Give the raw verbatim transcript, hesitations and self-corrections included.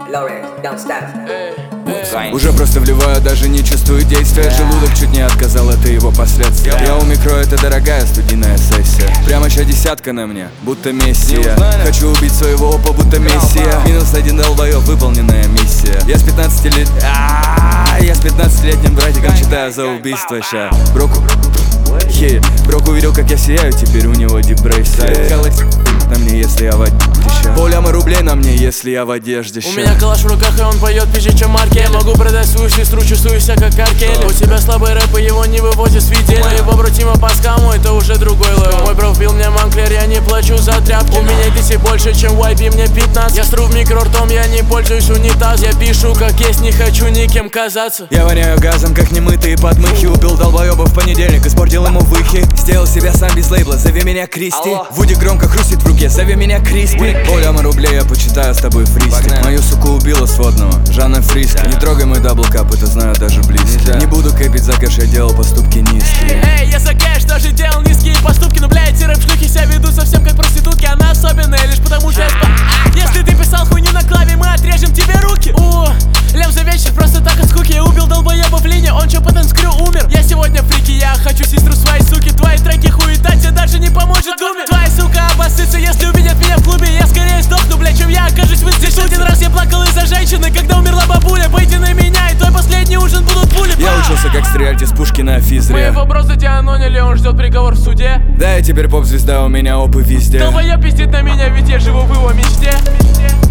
Уже просто вливаю, даже не чувствую действия. Желудок чуть не отказал, это его последствия. Я у микро, это дорогая студийная сессия. Прямо ща десятка на мне, будто мессия. Хочу убить своего опа, будто мессия. Минус один долбоёб, выполненная миссия. Я с пятнадцати лет... Я с пятнадцатилетним братиком читаю за убийство ща. Броку... Yeah. Брок увидел, как я сияю, теперь у него депрессия. На мне, если я в одежде. Полляма рублей на мне, если я в одежде. У меня калаш в руках, и он поет пизже, чем Маркель. Я могу продать свою сестру, чувствуюся как Аркель. У тебя слабый рэп, и его не выводит с видео. И побратима по скаму, это уже другой левел. Мой бро вбил мне манклер, я не плачу за тряпки. У меня дети больше, чем в Вайбе, мне пятнадцать. Я стру в микро ртом, я не пользуюсь унитаз. Я пишу как есть, не хочу никем казаться. Я воняю газом, как немытые подмыхи. Убил долбоеба в понедельник, испортил ему выхи. Сделал себя сам без лейбла, зови меня Кристи. Вуди громко хрустит в руке, зови меня Криспи. Полляма рублей, я почитаю с тобой фристи. Мою суку убила сводного, Жанна Фриска. Не трогай мой даблкап, это знают даже близкие. Не буду кэпить за кэш, я делал поступки низкие. Эй, я за кэш тоже делал низкие поступки. Но, бля, эти рэп-шлюхи себя ведут совсем как проститутки. Она особенная лишь потому, что я спа... Если ты писал хуйню на клаве, мы отрежем тебе руки. О, лям за вечер, просто так от скуки. Я убил долбоеба в лине, он чё потом скрю умер. Я сегодня фрики, я хочу сестру своей суки. Твои треки хуета, тебе даже не поможет думе. Твоя сука обоссытся, если увидят меня в клубе. Я скорее сдохну, бля, чем я окажусь в институте. Один раз я плакал из-за женщины, когда умерла бабуля. Пойди на меня, и твой последний ужин будут пули. Я учился, как стрелять из пушки на физре. Моего бро затянонили, он ждет приговор в суде. Да, я теперь поп-звезда, у меня опы везде. Долбоёб пиздит на меня, ведь я живу в его мечте.